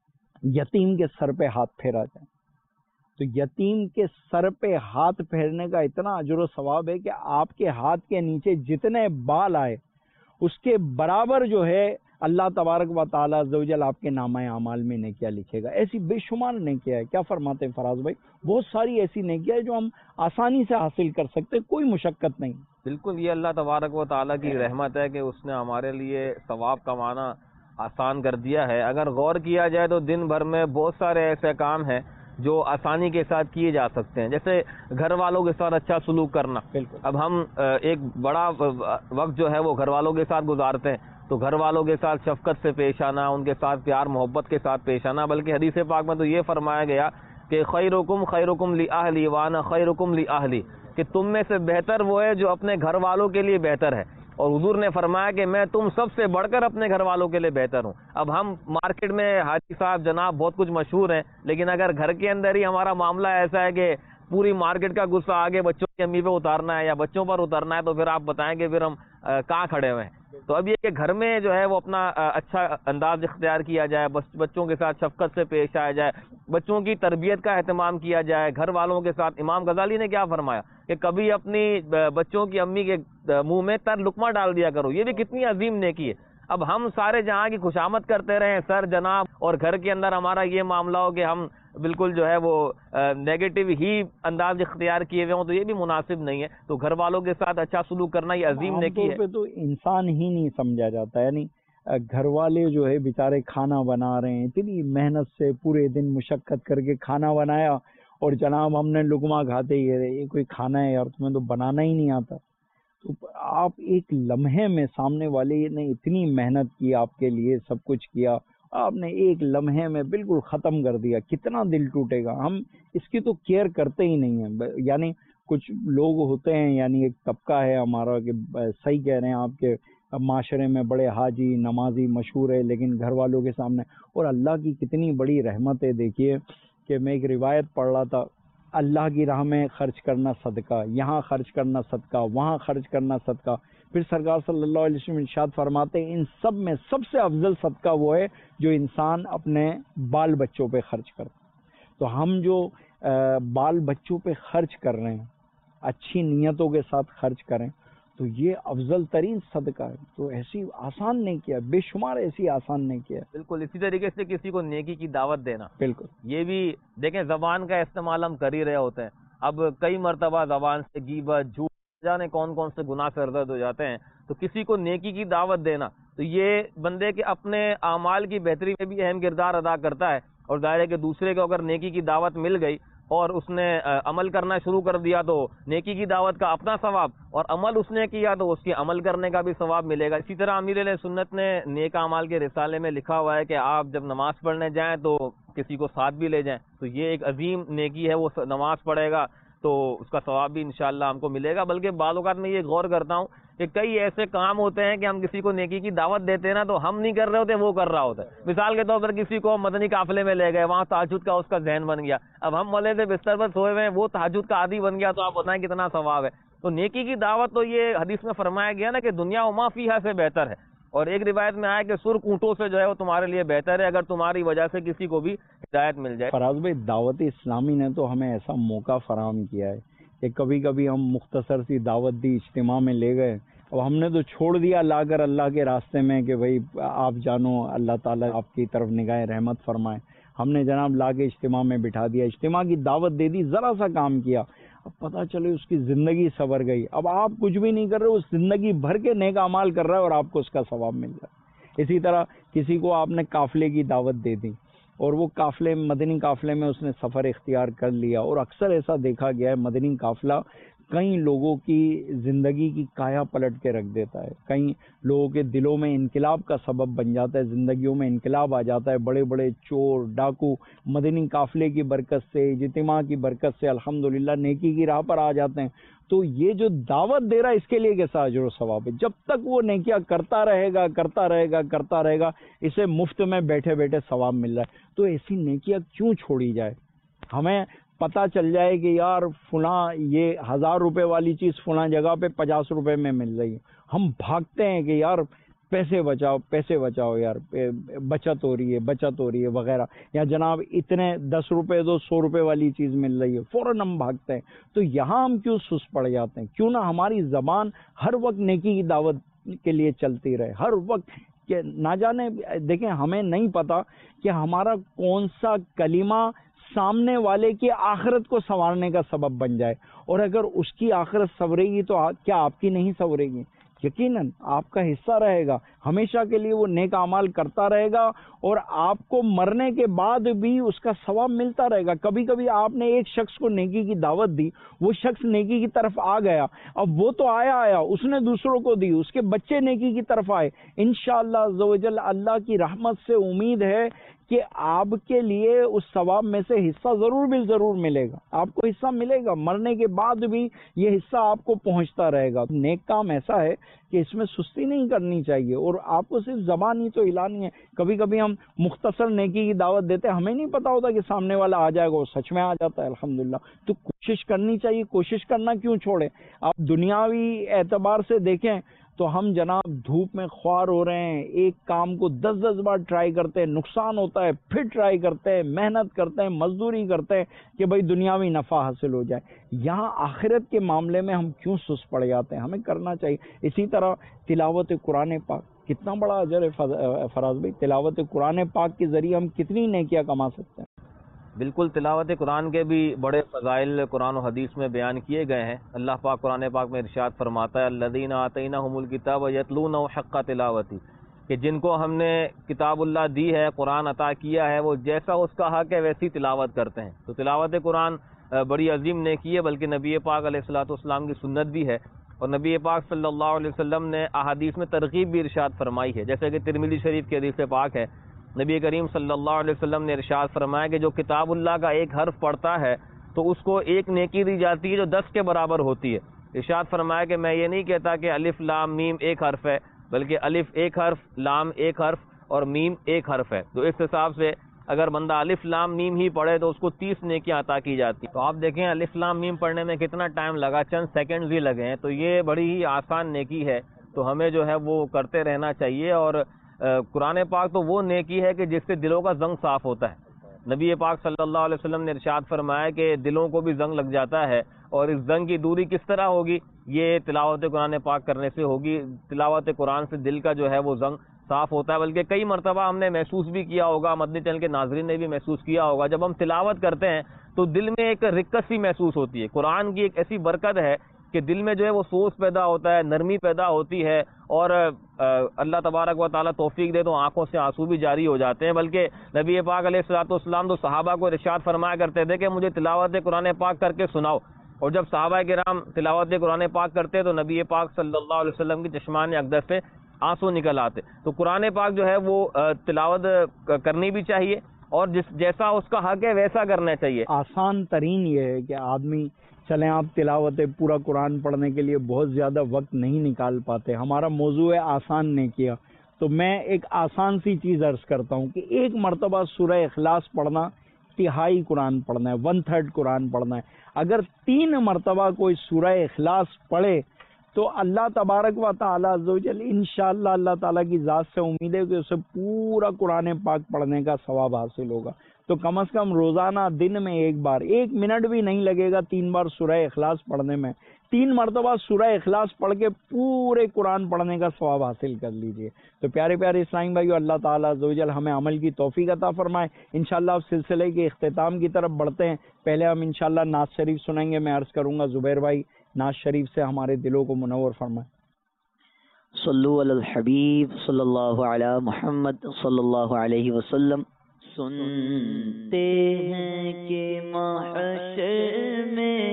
یتیم کے سر پہ ہاتھ پھیرا جائے. تو یتیم کے سر پہ ہاتھ پھیرنے کا اتنا اجر و ثواب ہے کہ آپ کے ہاتھ کے نیچے جتنے بال آئے اس کے برابر جو ہے اللہ تبارک و تعالیٰ عز و جل آپ کے نامہ اعمال میں نیکیاں لکھے گا. ایسی بے شمار نیکیاں ہے. کیا فرماتے ہیں فراز بھائی؟ بہت ساری ایسی نیکیاں ہیں جو ہم آسانی سے حاصل کر سکتے، کوئی مشقت نہیں. بالکل، یہ اللہ تبارک و تعالیٰ کی رحمت ہے کہ اس نے ہمارے لیے ثواب کمانا آسان کر دیا ہے. اگر غور کیا جائے تو دن بھر میں بہت سارے ایسے کام ہیں جو آسانی کے ساتھ کیے جا سکتے ہیں، جیسے گھر والوں کے ساتھ اچھا سلوک کرنا. بالکل. اب ہم ایک بڑا وقت جو ہے وہ گھر والوں کے ساتھ گزارتے ہیں، تو گھر والوں کے ساتھ شفقت سے پیش آنا، ان کے ساتھ پیار محبت کے ساتھ پیش آنا. بلکہ حدیث پاک میں تو یہ فرمایا گیا کہ خیرکم لأہلی وانا خیرکم لأہلی، کہ تم میں سے بہتر وہ ہے جو اپنے گھر والوں کے لیے بہتر ہے. اور حضور نے فرمایا کہ میں تم سب سے بڑھ کر اپنے گھر والوں کے لیے بہتر ہوں. اب ہم مارکیٹ میں حاجی صاحب جناب بہت کچھ مشہور ہیں، لیکن اگر گھر کے اندر ہی ہمارا معاملہ ایسا ہے کہ پوری مارکیٹ کا غصہ آگے بچوں کی امی پہ اتارنا ہے یا بچوں پر اتارنا ہے، تو پھر آپ بتائیں کہ پھر ہم کہاں کھڑے ہوئے ہیں. تو اب یہ کہ گھر میں جو ہے وہ اپنا اچھا انداز اختیار کیا جائے، بچوں کے ساتھ شفقت سے پیش آیا جائے، بچوں کی تربیت کا اہتمام کیا جائے گھر والوں کے ساتھ. امام غزالی نے کیا فرمایا کہ کبھی اپنی بچوں کی امی کے منہ میں تر لقمہ ڈال دیا کرو. یہ بھی کتنی عظیم نیکی ہے. اب ہم سارے جہاں کی خوشامد کرتے رہیں سر جناب، اور گھر کے اندر ہمارا یہ معاملہ ہو کہ ہم بالکل جو ہے وہ نیگیٹو ہی انداز اختیار کیے ہوئے ہوں، تو یہ بھی مناسب نہیں ہے. تو گھر والوں کے ساتھ اچھا سلوک کرنا یہ عظیم نیکی ہے. پہ تو انسان ہی نہیں سمجھا جاتا. یعنی گھر والے جو ہے بیچارے کھانا بنا رہے ہیں، اتنی محنت سے پورے دن مشقت کر کے کھانا بنایا، اور جناب ہم نے لقمہ کھاتے ہی رہے. یہ کوئی کھانا ہے یار؟ تمہیں تو بنانا ہی نہیں آتا. تو آپ ایک لمحے میں سامنے والے نے اتنی محنت کی آپ کے لیے، سب کچھ کیا، آپ نے ایک لمحے میں بالکل ختم کر دیا. کتنا دل ٹوٹے گا. ہم اس کی تو کیئر کرتے ہی نہیں ہیں. یعنی کچھ لوگ ہوتے ہیں، یعنی ایک طبقہ ہے ہمارا کہ صحیح کہہ رہے ہیں آپ کے معاشرے میں بڑے حاجی نمازی مشہور ہے، لیکن گھر والوں کے سامنے. اور اللہ کی کتنی بڑی رحمت ہے. دیکھیے کہ میں ایک روایت پڑھ رہا تھا، اللہ کی راہ میں خرچ کرنا صدقہ، یہاں خرچ کرنا صدقہ، وہاں خرچ کرنا صدقہ. پھر سرکار صلی اللہ علیہ وسلم ارشاد فرماتے ہیں ان سب میں سب سے افضل صدقہ وہ ہے جو انسان اپنے بال بچوں پہ خرچ کرتا. تو ہم جو بال بچوں پہ خرچ کر رہے ہیں، اچھی نیتوں کے ساتھ خرچ کریں، تو یہ افضل ترین صدقہ ہے. تو ایسی آسان نہیں کیا، بے شمار ایسی آسان نہیں کیا. بالکل اسی طریقے سے کسی کو نیکی کی دعوت دینا، بالکل یہ بھی دیکھیں زبان کا استعمال ہم کر ہی رہے ہوتے ہیں. اب کئی مرتبہ زبان سے غیبت جھوٹ جانے کون کون سے گناہ سرزد ہو جاتے ہیں. تو کسی کو نیکی کی دعوت دینا تو یہ بندے کے اپنے اعمال کی بہتری میں بھی اہم کردار ادا کرتا ہے. اور ظاہر ہے کہ دوسرے کو اگر نیکی کی دعوت مل گئی اور اس نے عمل کرنا شروع کر دیا تو نیکی کی دعوت کا اپنا ثواب، اور عمل اس نے کیا تو اس کے عمل کرنے کا بھی ثواب ملے گا. اسی طرح امیر علیہ سنت نے نیک اعمال کے رسالے میں لکھا ہوا ہے کہ آپ جب نماز پڑھنے جائیں تو کسی کو ساتھ بھی لے جائیں. تو یہ ایک عظیم نیکی ہے. وہ نماز پڑھے گا تو اس کا ثواب بھی انشاءاللہ ہم کو ملے گا. بلکہ بعض اوقات میں یہ غور کرتا ہوں کہ کئی ایسے کام ہوتے ہیں کہ ہم کسی کو نیکی کی دعوت دیتے ہیں نا، تو ہم نہیں کر رہے ہوتے، وہ کر رہا ہوتا ہے. مثال کے طور پر کسی کو مدنی قافلے میں لے گئے، وہاں تہجد کا اس کا ذہن بن گیا، اب ہم ملے سے بستر پر سوئے ہوئے ہیں، وہ تہجد کا عادی بن گیا، تو آپ بتائیں کتنا ثواب ہے. تو نیکی کی دعوت تو یہ حدیث میں فرمایا گیا نا کہ دنیا و ما فیہا سے بہتر ہے. اور ایک روایت میں آیا کہ سرخ اونٹوں سے جو ہے وہ تمہارے لیے بہتر ہے اگر تمہاری وجہ سے کسی کو بھی ہدایت مل جائے. فراز بھائی، دعوت اسلامی نے تو ہمیں ایسا موقع فراہم کیا ہے کہ کبھی کبھی ہم مختصر سی دعوت دی، اجتماع میں لے گئے، اب ہم نے تو چھوڑ دیا لا کر اللہ کے راستے میں کہ بھائی آپ جانو اللہ تعالیٰ آپ کی طرف نگاہ رحمت فرمائے. ہم نے جناب لا کے اجتماع میں بٹھا دیا، اجتماع کی دعوت دے دی، ذرا سا کام کیا، اب پتہ چلے اس کی زندگی سنور گئی. اب آپ کچھ بھی نہیں کر رہے، اس زندگی بھر کے نیک اعمال کر رہا ہے اور آپ کو اس کا ثواب مل رہا ہے. اسی طرح کسی کو آپ نے قافلے کی دعوت دے دی اور وہ قافلے مدنی قافلے میں اس نے سفر اختیار کر لیا، اور اکثر ایسا دیکھا گیا ہے مدنی قافلہ کئی لوگوں کی زندگی کی کایا پلٹ کے رکھ دیتا ہے، کئی لوگوں کے دلوں میں انقلاب کا سبب بن جاتا ہے، زندگیوں میں انقلاب آ جاتا ہے. بڑے بڑے چور ڈاکو مدنی قافلے کی برکت سے، اجتماع کی برکت سے الحمدللہ نیکی کی راہ پر آ جاتے ہیں. تو یہ جو دعوت دے رہا ہے اس کے لیے کیسا اجر و ثواب ہے؟ جب تک وہ نیکیاں کرتا رہے گا کرتا رہے گا کرتا رہے گا، اسے مفت میں بیٹھے بیٹھے ثواب مل رہا ہے. تو ایسی نیکیاں کیوں چھوڑی جائے؟ ہمیں پتہ چل جائے کہ یار فلاں یہ 1000 روپے والی چیز فلاں جگہ پہ 50 روپے میں مل رہی ہے، ہم بھاگتے ہیں کہ یار پیسے بچاؤ یار، بچت ہو رہی ہے وغیرہ، یا جناب اتنے 10 روپے 100 روپے والی چیز مل رہی ہے، فوراً ہم بھاگتے ہیں۔ تو یہاں ہم کیوں سست پڑ جاتے ہیں؟ کیوں نہ ہماری زبان ہر وقت نیکی کی دعوت کے لیے چلتی رہے، ہر وقت کہ نہ جانے، دیکھیں ہمیں نہیں پتا کہ ہمارا کون سا کلمہ سامنے والے کی آخرت کو سنوارنے کا سبب بن جائے، اور اگر اس کی آخرت سنورے گی تو کیا آپ کی نہیں سنورے گی؟ یقیناً آپ کا حصہ رہے گا، ہمیشہ کے لیے وہ نیک اعمال کرتا رہے گا، اور آپ کو مرنے کے بعد بھی اس کا ثواب ملتا رہے گا۔ کبھی کبھی آپ نے ایک شخص کو نیکی کی دعوت دی، وہ شخص نیکی کی طرف آ گیا، اب وہ تو آیا اس نے دوسروں کو دی، اس کے بچے نیکی کی طرف آئے، انشاءاللہ عز و جل اللہ کی رحمت سے امید ہے کہ آپ کے لیے اس ثواب میں سے حصہ ضرور ملے گا، آپ کو حصہ ملے گا، مرنے کے بعد بھی یہ حصہ آپ کو پہنچتا رہے گا۔ نیک کام ایسا ہے کہ اس میں سستی نہیں کرنی چاہیے، اور آپ کو صرف زبان ہی تو ہلانی ہے۔ کبھی کبھی ہم مختصر نیکی کی دعوت دیتے ہیں، ہمیں نہیں پتا ہوتا کہ سامنے والا آ جائے گا، وہ سچ میں آ جاتا ہے الحمدللہ۔ تو کوشش کرنی چاہیے، کوشش کرنا کیوں چھوڑے؟ آپ دنیاوی اعتبار سے دیکھیں تو ہم جناب دھوپ میں خوار ہو رہے ہیں، ایک کام کو 10 بار ٹرائی کرتے ہیں، نقصان ہوتا ہے، پھر ٹرائی کرتے ہیں، محنت کرتے ہیں، مزدوری کرتے ہیں کہ بھئی دنیاوی نفع حاصل ہو جائے۔ یہاں آخرت کے معاملے میں ہم کیوں سست پڑ جاتے ہیں؟ ہمیں کرنا چاہیے۔ اسی طرح تلاوت قرآن پاک، کتنا بڑا اجر ہے فراز بھائی، تلاوت قرآن پاک کے ذریعے ہم کتنی نیکیاں کما سکتے ہیں۔ بالکل، تلاوت قرآن کے بھی بڑے فضائل قرآن و حدیث میں بیان کیے گئے ہیں۔ اللہ پاک قرآن پاک میں ارشاد فرماتا ہے الذین آتیناہم الکتاب یتلونہ حق تلاوتہ، کہ جن کو ہم نے کتاب اللہ دی ہے، قرآن عطا کیا ہے، وہ جیسا اس کا حق ہے ویسی تلاوت کرتے ہیں۔ تو تلاوت قرآن بڑی عظیم نیکی ہے، بلکہ نبی پاک علیہ الصلوۃ والسلام کی سنت بھی ہے، اور نبی پاک صلی اللہ علیہ وسلم نے احادیث میں ترغیب بھی ارشاد فرمائی ہے، جیسے کہ ترمذی شریف کی حدیث پاک ہے، نبی کریم صلی اللہ علیہ وسلم نے ارشاد فرمایا کہ جو کتاب اللہ کا ایک حرف پڑھتا ہے تو اس کو ایک نیکی دی جاتی ہے جو 10 کے برابر ہوتی ہے۔ ارشاد فرمایا کہ میں یہ نہیں کہتا کہ الف لام میم ایک حرف ہے، بلکہ الف ایک حرف، لام ایک حرف اور میم ایک حرف ہے۔ تو اس حساب سے اگر بندہ الف لام میم ہی پڑھے تو اس کو 30 نیکیاں عطا کی جاتی ہیں۔ تو آپ دیکھیں الف لام میم پڑھنے میں کتنا ٹائم لگا، چند سیکنڈز ہی لگے ہیں، تو یہ بڑی ہی آسان نیکی ہے، تو ہمیں جو ہے وہ کرتے رہنا چاہیے۔ اور قرآن پاک تو وہ نیکی ہے کہ جس سے دلوں کا زنگ صاف ہوتا ہے۔ نبی پاک صلی اللہ علیہ وسلم نے ارشاد فرمایا کہ دلوں کو بھی زنگ لگ جاتا ہے، اور اس زنگ کی دوری کس طرح ہوگی؟ یہ تلاوت قرآن پاک کرنے سے ہوگی۔ تلاوت قرآن سے دل کا جو ہے وہ زنگ صاف ہوتا ہے، بلکہ کئی مرتبہ ہم نے محسوس بھی کیا ہوگا، مدنی چینل کے ناظرین نے بھی محسوس کیا ہوگا، جب ہم تلاوت کرتے ہیں تو دل میں ایک رکت سی محسوس ہوتی ہے۔ قرآن کی ایک ایسی برکت ہے کہ دل میں جو ہے وہ سوز پیدا ہوتا ہے، نرمی پیدا ہوتی ہے، اور اللہ تبارک و تعالیٰ توفیق دے تو آنکھوں سے آنسو بھی جاری ہو جاتے ہیں۔ بلکہ نبی پاک علیہ الصلوۃ والسلام تو صحابہ کو ارشاد فرمایا کرتے تھے کہ مجھے تلاوت قرآن پاک کر کے سناؤ، اور جب صحابہ کرام تلاوت قرآن پاک کرتے تو نبی پاک صلی اللہ علیہ وسلم کی چشمان اقدس سے آنسو نکل آتے۔ تو قرآن پاک جو ہے وہ تلاوت کرنی بھی چاہیے، اور جیسا اس کا حق ہے ویسا کرنا چاہیے۔ آسان ترین یہ ہے کہ آدمی چلیں، آپ تلاوت پورا قرآن پڑھنے کے لیے بہت زیادہ وقت نہیں نکال پاتے، ہمارا موضوع ہے آسان نیکیاں، تو میں ایک آسان سی چیز عرض کرتا ہوں کہ ایک مرتبہ سورہ اخلاص پڑھنا، تہائی قرآن پڑھنا ہے، 1/3 قرآن پڑھنا ہے۔ اگر 3 مرتبہ کوئی سورہ اخلاص پڑھے تو اللہ تبارک و تعالیٰ عز و جل انشاءاللہ اللہ تعالیٰ کی ذات سے امید ہے کہ اسے پورا قرآن پاک پڑھنے کا ثواب حاصل ہوگا۔ تو کم از کم روزانہ دن میں ایک بار، 1 منٹ بھی نہیں لگے گا 3 بار سورہ اخلاص پڑھنے میں، 3 مرتبہ سورہ اخلاص پڑھ کے پورے قرآن پڑھنے کا ثواب حاصل کر لیجئے۔ تو پیارے پیارے اسلام بھائیو، اللہ تعالیٰ عز و جل ہمیں عمل کی توفیق عطا فرمائے۔ انشاءاللہ اب سلسلے کے اختتام کی طرف بڑھتے ہیں۔ پہلے ہم انشاءاللہ نعت شریف سنیں گے، میں عرض کروں گا زبیر بھائی نعت شریف سے ہمارے دلوں کو منور فرمائے۔ صلو علی الحبیب صلی اللہ علی محمد صلی اللہ علیہ وسلم۔ سنتے ہیں کہ محشر میں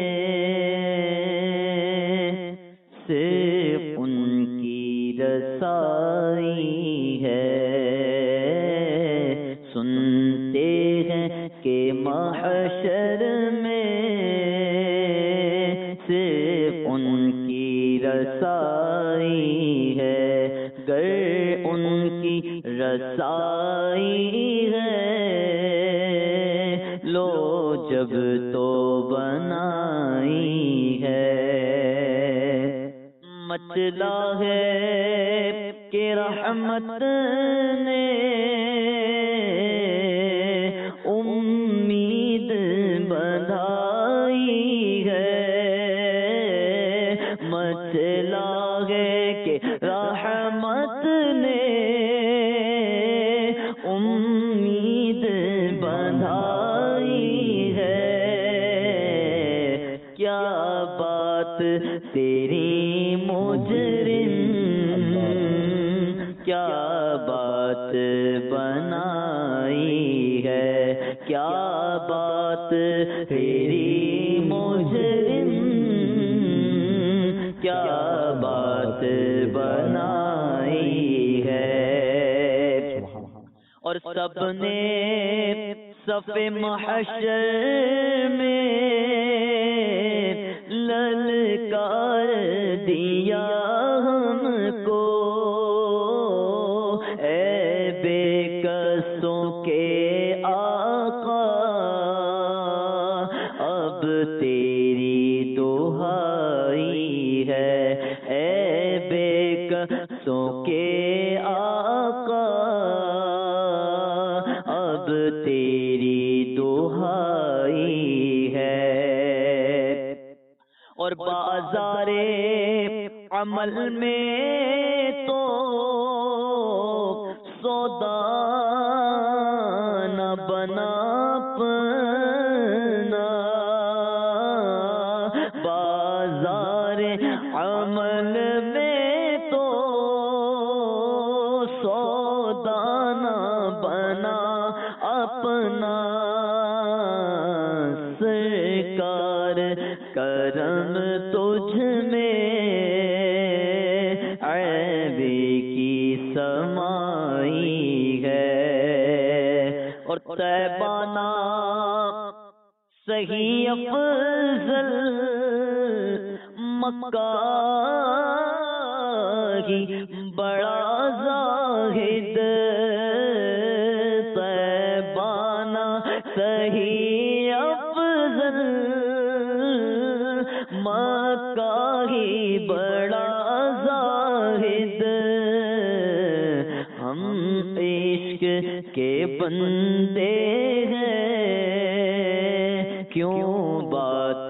صرف ان کی رسائی ہے، سنتے ہیں کہ محشر میں صرف ان کی رسائی ہے، گر ان کی رسائی ہے لو جب تو بنائی ہے، مچلا ہے کہ رحمت نے امید بندھائی ہے، مچلا ہے کہ رحمت نے امید بندھائی ہے، کیا بات تیری مجرم، کیا بات بنائی ہے، کیا بات تیری مجرم، کیا بات بنائی ہے۔ اور سب نے صف محشر میں للکار دیا ہم کو، اے بے کسوں کے آقا اب تیری دہائی ہے، اے بے کسوں کے آقا اب تیری دہائی ہے۔ اور بازار عمل میں تو سودا نہ بنا اپنا، بازار عمل میں تو سودا نہ بنا اپنا، سرکار کرم تجھ میں عیب کی سمائی ہے، اور طیبانہ صحیح افضل مکہ ہی بڑا زاہد، طیبانہ صحیح افضل مکہ ہی بڑا زاہد، ہم عشق کے بندے ہیں کیوں بات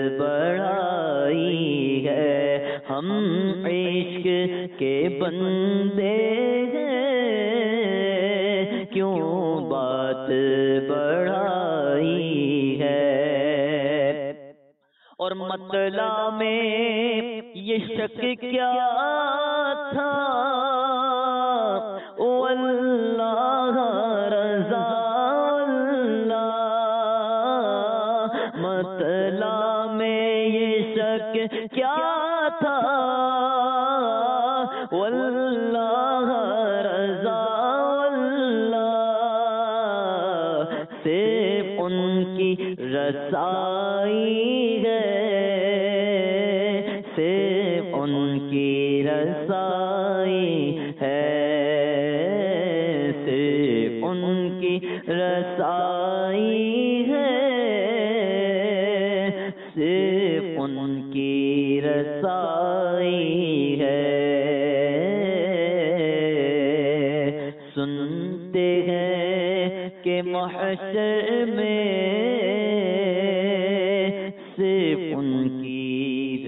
بڑھائی ہے، ہم عشق کے بندے ہیں کیوں بات بڑھائی ہے۔ اور مطلع میں یہ شک کیا تھا واللہ رضا اللہ، مطلع میں یہ شک کیا تھا واللہ رضا اللہ، صرف ان کی رسائی ہے، صرف ان کی رسائی ہے، صرف ان کی رسائی ہے، صرف ان کی رسائی ہے۔ سنتے ہیں کہ محشر میں صرف ان کی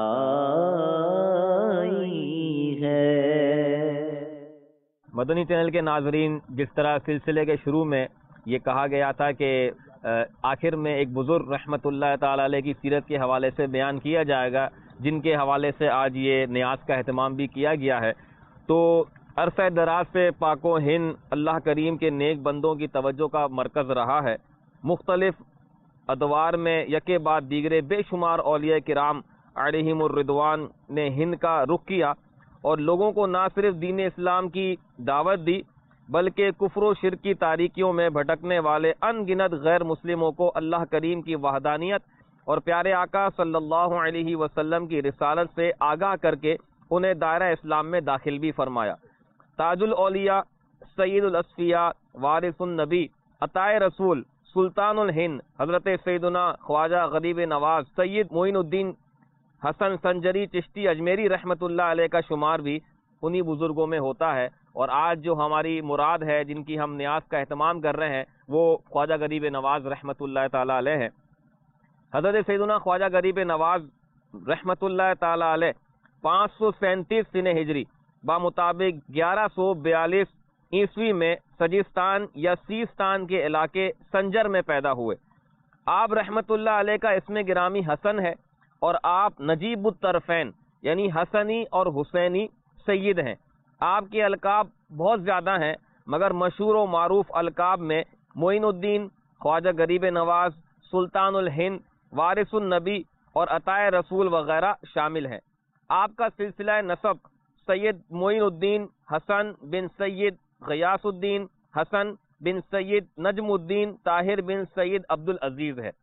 رسائی ہے۔ مدنی چینل کے ناظرین، جس طرح سلسلے کے شروع میں یہ کہا گیا تھا کہ آخر میں ایک بزرگ رحمت اللہ تعالی علیہ کی سیرت کے حوالے سے بیان کیا جائے گا، جن کے حوالے سے آج یہ نیاز کا اہتمام بھی کیا گیا ہے، تو عرصہ دراز سے پاک و ہند اللہ کریم کے نیک بندوں کی توجہ کا مرکز رہا ہے۔ مختلف ادوار میں یکے بعد دیگرے بے شمار اولیاء کرام علیہم الرضوان نے ہند کا رخ کیا اور لوگوں کو نہ صرف دین اسلام کی دعوت دی بلکہ کفر و شرک کی تاریکیوں میں بھٹکنے والے ان گنت غیر مسلموں کو اللہ کریم کی وحدانیت اور پیارے آقا صلی اللہ علیہ وسلم کی رسالت سے آگاہ کر کے انہیں دائرہ اسلام میں داخل بھی فرمایا۔ تاج الاولیاء، سید الاصفیاء، وارث النبی، عطائے رسول سلطان الہند حضرت سیدنا خواجہ غریب نواز سید معین الدین حسن سنجری چشتی اجمیری رحمت اللہ علیہ کا شمار بھی انہی بزرگوں میں ہوتا ہے. اور آج جو ہماری مراد ہے، جن کی ہم نیاز کا اہتمام کر رہے ہیں، وہ خواجہ غریب نواز رحمت اللہ تعالیٰ علیہ ہے. حضرت سیدنا خواجہ غریب نواز رحمت اللہ تعالیٰ علیہ 537 سنہ ہجری بمطابق 1142 عیسوی میں سجستان یا سیستان کے علاقے سنجر میں پیدا ہوئے. آپ رحمت اللہ علیہ کا اسم گرامی حسن ہے اور آپ نجیب الطرفین یعنی حسنی اور حسینی سید ہیں. آپ کے القاب بہت زیادہ ہیں، مگر مشہور و معروف القاب میں معین الدین، خواجہ غریب نواز، سلطان الہند، وارث النبی اور عطائے رسول وغیرہ شامل ہیں. آپ کا سلسلہ نسب سید معین الدین حسن بن سید غیاث الدین حسن بن سید نجم الدین طاہر بن سید عبد العزیز ہے.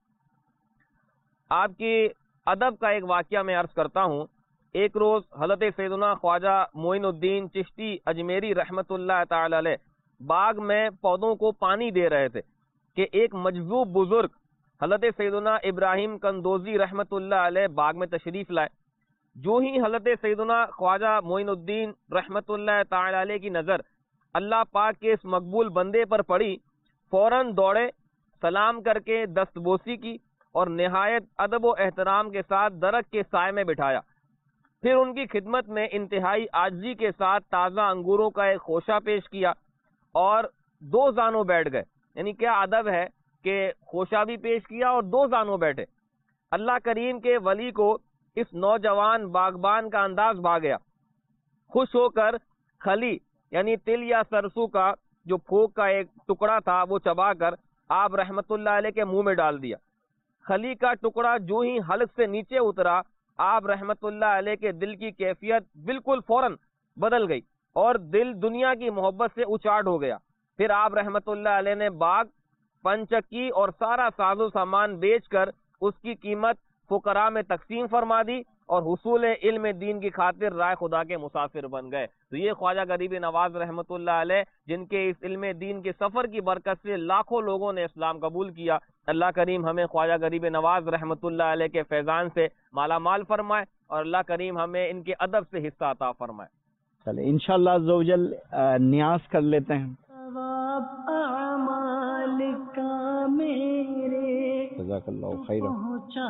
آپ کی ادب کا ایک واقعہ میں عرض کرتا ہوں. ایک روز حضرت سیدنا خواجہ معین الدین چشتی اجمیری رحمت اللہ تعالی علیہ باغ میں پودوں کو پانی دے رہے تھے کہ ایک مجذوب بزرگ حضرت سیدنا ابراہیم کندوزی رحمت اللہ علیہ باغ میں تشریف لائے. جو ہی حضرت سیدنا خواجہ معین الدین رحمت اللہ تعالی علیہ کی نظر اللہ پاک کے اس مقبول بندے پر پڑی، فوراً دوڑے، سلام کر کے دستبوسی کی اور نہایت ادب و احترام کے ساتھ درخت کے سائے میں بٹھایا. پھر ان کی خدمت میں انتہائی عاجزی کے ساتھ تازہ انگوروں کا ایک خوشہ پیش کیا اور 2 زانوں بیٹھ گئے. یعنی کیا ادب ہے کہ خوشہ بھی پیش کیا اور 2 زانوں بیٹھے. اللہ کریم کے ولی کو اس نوجوان باغبان کا انداز بھا گیا. خوش ہو کر خلی یعنی تل یا سرسوں کا جو پھوک کا ایک ٹکڑا تھا وہ چبا کر آپ رحمت اللہ علیہ کے منہ میں ڈال دیا. خلی کا ٹکڑا جو ہی حلق سے نیچے اترا، آپ رحمت اللہ علیہ کے دل کی کیفیت بالکل فوراً بدل گئی اور دل دنیا کی محبت سے اچاٹ ہو گیا. پھر آپ رحمت اللہ علیہ نے باغ، پنچکی اور سارا ساز و سامان بیچ کر اس کی قیمت فقراء میں تقسیم فرما دی اور حصول علم دین کی خاطر رائے خدا کے مسافر بن گئے. تو یہ خواجہ غریب نواز رحمت اللہ علیہ جن کے اس علم دین کے سفر کی برکت سے لاکھوں لوگوں نے اسلام قبول کیا. اللہ کریم ہمیں خواجہ غریب نواز رحمت اللہ علیہ کے فیضان سے مالا مال فرمائے اور اللہ کریم ہمیں ان کے ادب سے حصہ عطا فرمائے. چلے انشاءاللہ عز و جل نیاز کر لیتے ہیں. ثواب اعمال کا میرے جزاک اللہ خیر. پہنچا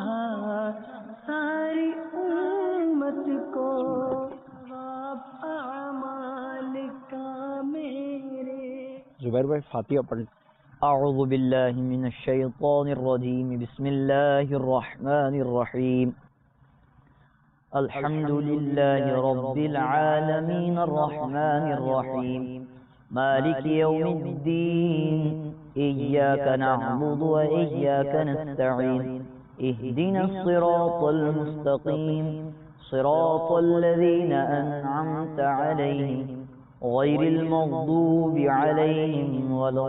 ساری امت کو، ثواب اعمال کا میرے. زبیر بھائی فاتحہ پڑھ. اعوذ باللہ من الشیطان الرجیم، بسم اللہ الرحمن الرحیم. الحمد للہ رب العالمین الرحمن الرحیم مالک یوم الدین، ایاک نعبد و ایاک نستعین، اہدنا الصراط المستقیم، صراط الذین انعمت علیہم غیر المغضوب علیہم ولا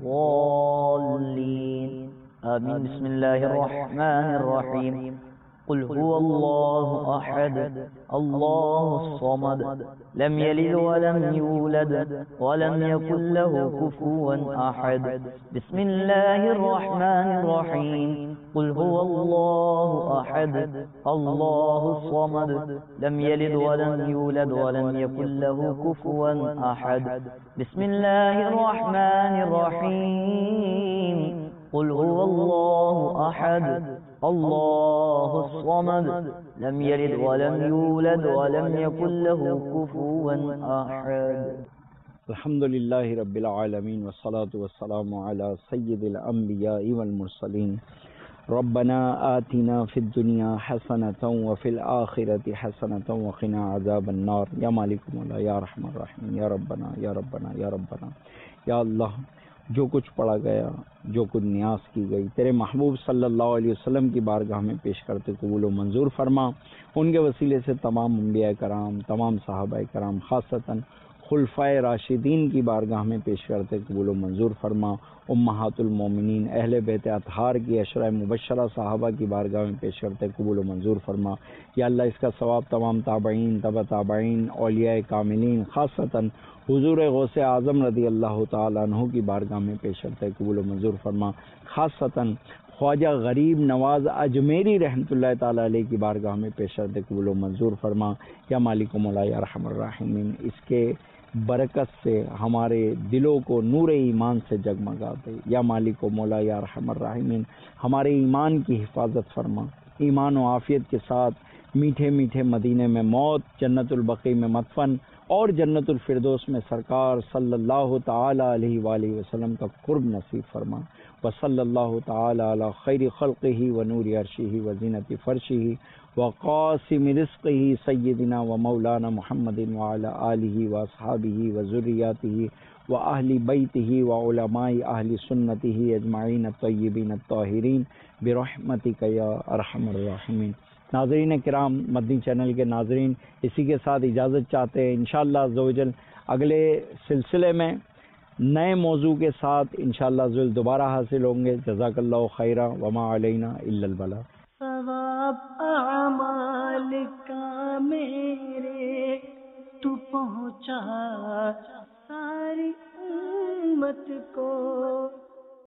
الضالین. آمین. بسم اللہ الرحمن الرحیم. قل هو الله احد الله الصمد لم يلد ولم يولد ولم يكن له كفوا احد. بسم الله الرحمن الرحيم. قل هو الله احد الله الصمد لم يلد ولم يولد ولم يكن له كفوا احد. بسم الله الرحمن الرحيم. قل هو الله احد اللہ الصمد لم یلد ولم یولد ولم یکن له کفوا احد. الحمدللہ رب العالمین والصلاة والسلام علی سید الانبیاء والمرسلین. ربنا آتنا فی الدنیا حسنة وفی الآخرة حسنة وقنا عذاب النار. یا مالک مولا یا رحمن الرحیم، یا ربنا یا ربنا یا ربنا. یا اللہ، جو کچھ پڑھا گیا، جو کچھ نیاز کی گئی، تیرے محبوب صلی اللہ علیہ وسلم کی بارگاہ میں پیش کرتے قبول و منظور فرما. ان کے وسیلے سے تمام انبیاء کرام، تمام صحابہ کرام، خاصتاً خلفائے راشدین کی بارگاہ میں پیش کرتے قبول و منظور فرما، امہات المومنین اہل بیت اطہار کی عشرہ مبشرہ صحابہ کی بارگاہ میں پیش کرتے قبول و منظور فرما۔ یا اللہ اس کا ثواب تمام تابعین، تبع تابعین، اولیاء کاملین، خاصتاً حضور غوث اعظم رضی اللہ تعالیٰ عنہ کی بارگاہ میں پیش کرتے قبول و منظور فرما، خاصتاً خواجہ غریب نواز اجمیری رحمۃ اللہ تعالیٰ علیہ کی بارگاہ میں پیش کرتے قبول و منظور فرما۔ یا مالک و مولا یا ارحم الراحمین، اس کے برکت سے ہمارے دلوں کو نور ایمان سے جگمگا دے۔ یا مالک و مولا یا ارحم الراحمین، ہمارے ایمان کی حفاظت فرما، ایمان و عافیت کے ساتھ میٹھے میٹھے مدینے میں موت، جنت البقیع میں مدفن اور جنت الفردوس میں سرکار صلی اللہ تعالی علیہ وآلہ وسلم کا قرب نصیب فرما۔ وصلی اللہ تعالی علی خیر خلقہ و نور عرشہ و زینت فرشہ وقاسم رزقہ سیدنا و مولانا محمد وعلی آلہ و اصحابہ و ذریاتہ و اہل بیتہ و علماء اہل سنتہ اجمعین الطیبین الطاہرین برحمتک یا ارحم الراحمین۔ ناظرین کرام، مدنی چینل کے ناظرین، اسی کے ساتھ اجازت چاہتے ہیں انشاءاللہ عز و جل اگلے سلسلے میں نئے موضوع کے ساتھ انشاءاللہ عز و جل دوبارہ حاصل ہوں گے۔ جزاک اللہ خیرہ وما علینا الا البلاغ۔ ثواب اعمال کا میرے تو پہنچا ساری امت کو،